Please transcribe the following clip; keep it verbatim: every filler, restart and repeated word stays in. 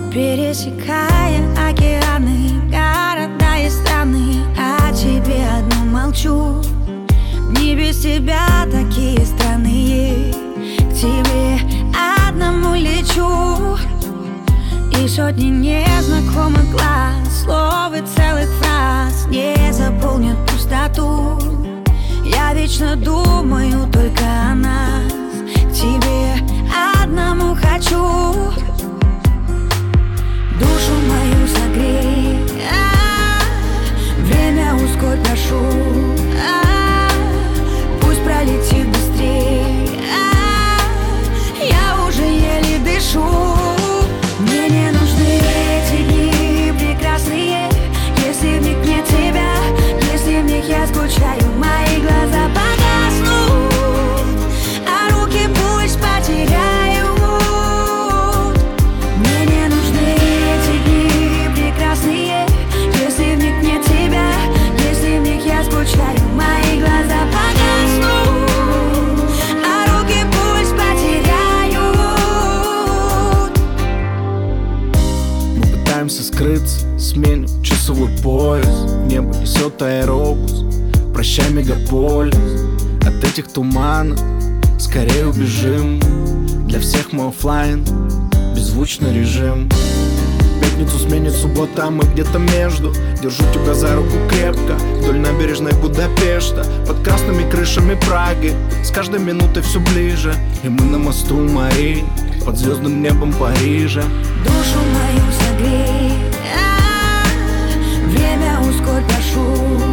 Пересекая океаны, города и страны, о тебе одну молчу. Не без тебя такие странные, к тебе одному лечу. И сотни незнакомых глаз, слов и целых фраз не заполнят пустоту. Я вечно думаю только о нас, к тебе одному хочу. Душу мою согрей, а, время ускорь, прошу, а, пусть пролетит быстрей, а, я уже еле дышу. Мне не нужны эти дни прекрасные, если в них нет тебя, если в них я скучаю, мои глаза погаснут, а руки пусть потеряют. Мне не нужны эти дни прекрасные, если в них нет тебя, если в них я скучаю, мои глаза погаснут, а руки пусть потеряют. Мы пытаемся скрыться, сменим часовой пояс, небо несет аэробус, прощай, мегаполис. От этих туманов скорее убежим, для всех мы оффлайн, беззвучный режим. Пятницу сменит суббота, а мы где-то между. Держу тебя за руку крепко вдоль набережной Будапешта, под красными крышами Праги, с каждой минутой все ближе. И мы на мосту Мари, под звездным небом Парижа. Душу мою согрей, а, время ускорь, прошу.